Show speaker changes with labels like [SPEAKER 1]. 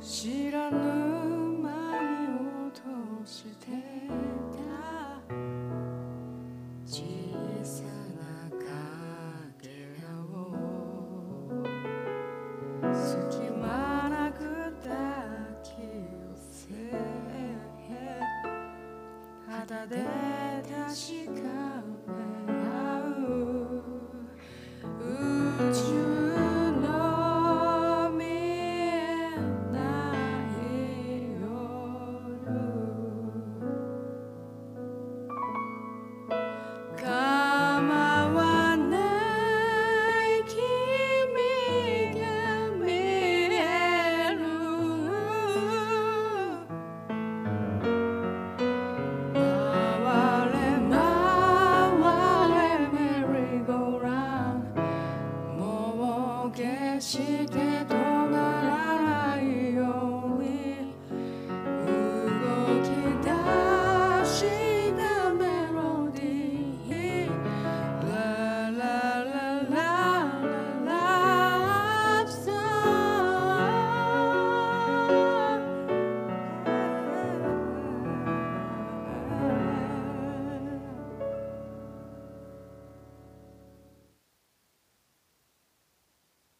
[SPEAKER 1] 知らぬ間に落としてた小さなかけらを隙間なく抱き寄せ肌で確かめ合う宇宙決して